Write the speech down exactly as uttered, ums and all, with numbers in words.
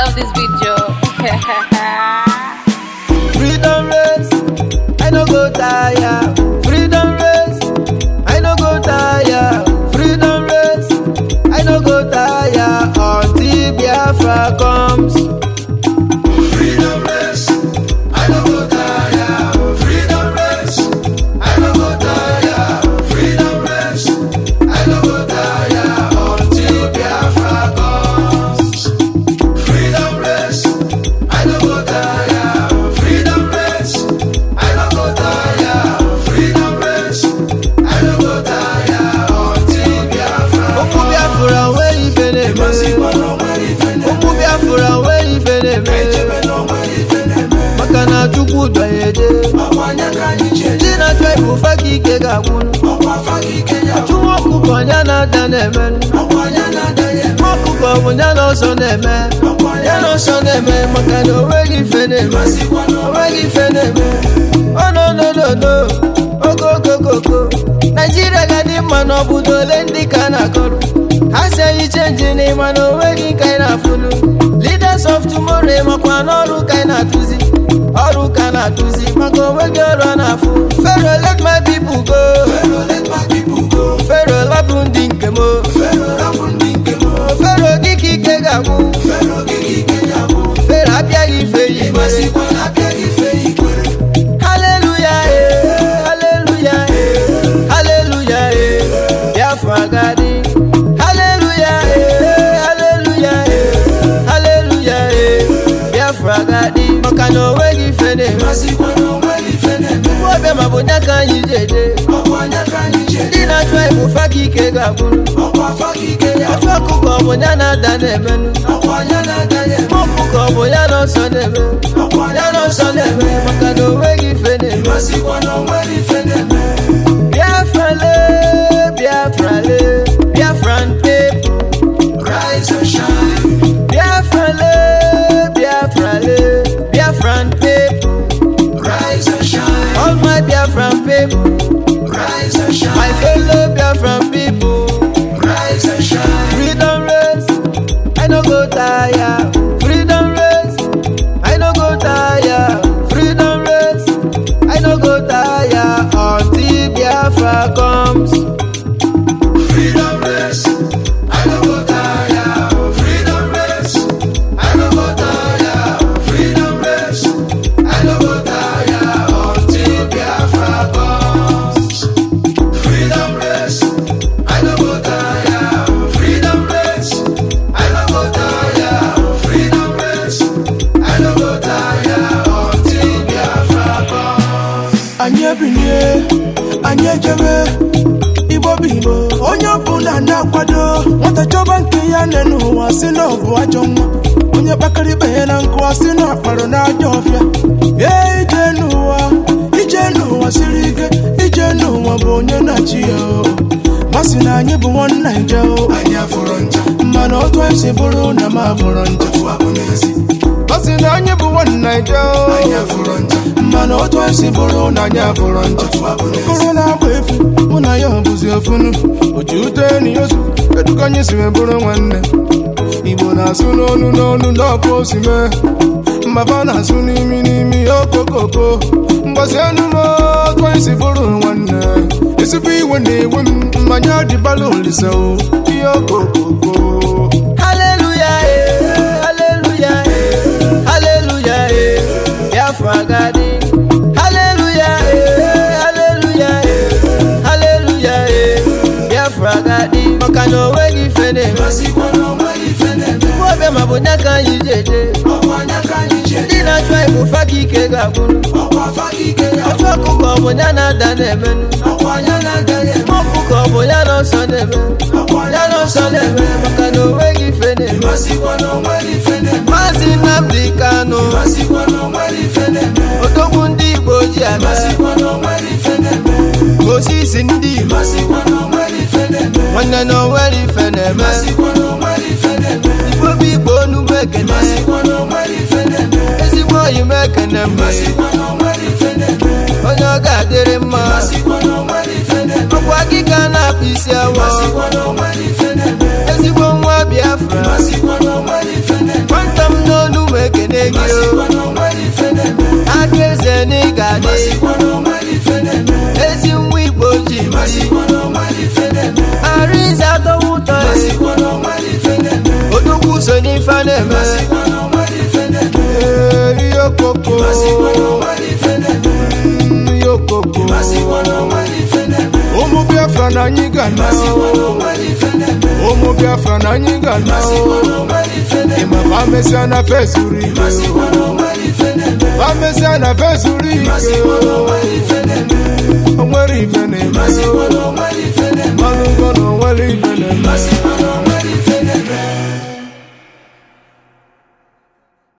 on this video. Freedom race, I no go tire. Freedom race, I no go tire. Freedom race, I no go tire until Biafra comes. Freedom race, I no go tire. Freedom race, I no go tire. Freedom race, I no go tire until Biafra comes. Freedom race, I no go tire. Freedom race, I no go tire. Freedom race, I no go tire until Biafra comes. Oku Biafra where you finna me? Oku Biafra where you finna me? Makana chukwu doyeje. Jina tribe faki ke gabunu. Chuwo kuko nyana daneme. Moku ko nyana soneme. Nyana soneme makana where you finna me? Where you finna me? Oh no no no no. Oh go go go go. Nigeria gadi man obudo lendi kana koru. I say you changing name and already kind of funu. Leaders of tomorrow, makwa noru kind of tuzi. Oru kind of tuzi. Mako we go run a fool. Pharaoh let my people go. Pharaoh let my people go. Pharaoh la bundinkemo. Pharaoh la bundinkemo. Pharaoh giki kegamu. Pharaoh giki kegamu. Pharaoh apia ife yi. Masi kwa apia ife yi kwere. Hallelujah, eh. Hallelujah, eh. Hallelujah, eh. Biafra gadi. Fragadi, makano wegi fene. Masikwano wegi fene. Wabe mabonya kanyi jeje. Mabonya kanyi jeje. Dina tribe faki ke gabunu. Okwa faki ke gabunu. Okwa kuko bonya na dane menu. Okwa nyana dane menu. Mokuko bonya no sone me. Okwa nyana sone me. Makano wegi fene. Masikwano wegi fene. Biafra le, Biafra le, Biafran people. Rise and shine. Biafra le, Biafra le, Biafran people. Rise and shine. All my Biafran people. Rise and shine. My fellow Biafran people. Rise and shine. Freedom race, I no go tire. Freedom race, I no go tire. Freedom race, I no go tire until Biafra comes. Freedom race, I no go tire. Freedom race, I no go tire. Freedom race, I no go tire until Biafra comes. Freedom race, I no go tire. Freedom race, I no go tire. Freedom race, I no go tire until Biafra comes. Anye binye, anye jebe. Ibo bibo, onye bula na kwado. Wata choba nke ya nenu wasi na obu ajonwa. Onye bakari be na nku wasi na akparo na ajofia. Ye ije nuwa, ije nuwa sirige. Ije nuwa bụ onye na chi yo. Masi na anyị bụ one Naija o. Anyị afụrụ ncha. Mana otu anyị si bụrụ na ma afụrụ ncha. Otu abụ n'ezi. Masi na anyị bụ one Naija o. Anyị afụrụ ncha. Mana otu anyị si bụrụ na anyị afụrụ ncha. Otu abụ n'ezi. Koro na-agba efu, mụ na ya bụzi ofunu. Oji ute ni yosu, kedu ka anyị si bụrụ nwanne. Igbo na-asụ n'onu n'onu n'ọkụ osime. Mbaba na-asụ n'imi n'imi okokoko. Mgbasi enu m otu anyị si bụrụ nwanne. Ezigbo iwe na-ewe m, mmanya dịbala olise o. Ihe okokoko. Hallelujah, eh. Hallelujah, eh. Hallelujah, eh. Biafra gadi. Hallelujah, eh. Hallelujah, eh. Hallelujah, eh. Biafra gadi. Makano wegi fene. Masikwano wegi fene. Wabe mabonya kanyi jeje. Okwa kanyi jeje. Dina tribe faki ke gabunu. Okwa faki ke gabunu. Okwa kuko bonya na dane menu. Okwa nyana dane menu. Mokuko bonya no sone me. Okwa Nyana sone me. Makano wegi fene. Masikwano wegi fene. Mazi Nnamdi Kanu. Masikwano wegi fene. Odogwu ndị Igbo ji eme. Masikwano wegi fene. Osisi ndị Igbo. Masikwano wegi fene. Nwanne na onwere ife na-eme. Masikwano wegi fene. Igbo bụ Igbo onugbu ekene. Masikwano wegi fene. Ezigbo oyi m ekene mbe. Masikwano wegi fene. Onye ọ ga-adịrị mma. Masikwano wegi fene. Ọkwa gị ka na-akpụ isi awọ. Masikwano wegi fene. Ezigbo nwa Biafra. Masikwano wegi fene. Nwata m n'olu Ageze n'igade ezi nwa Igbo ji Arinze atọwụtọ Odogwu so n'ife na-eme Yokoko Yokoko Ụmụ Biafra na anyị ga-ana Ụmụ Biafra na anyị ga-ana Ịma famesịa na fesuru ike famesịa na fesuru ike O nwere ife na-eme Malụgo na o nwere ife na-eme